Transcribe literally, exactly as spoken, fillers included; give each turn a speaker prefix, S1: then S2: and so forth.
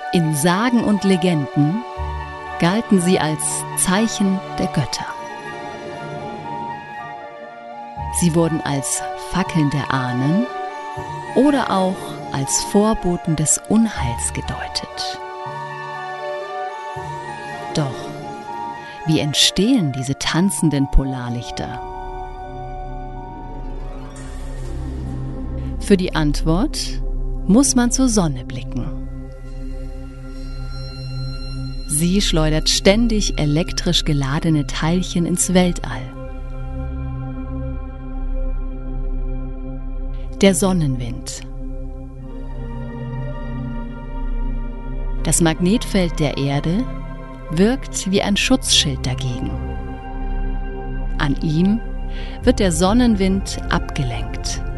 S1: In Sagen und Legenden galten sie als Zeichen der Götter. Sie wurden als Fackeln der Ahnen oder auch als Vorboten des Unheils gedeutet. Doch wie entstehen diese tanzenden Polarlichter? Für die Antwort muss man zur Sonne blicken. Sie schleudert ständig elektrisch geladene Teilchen ins Weltall. Der Sonnenwind. Das Magnetfeld der Erde wirkt wie ein Schutzschild dagegen. An ihm wird der Sonnenwind abgelenkt.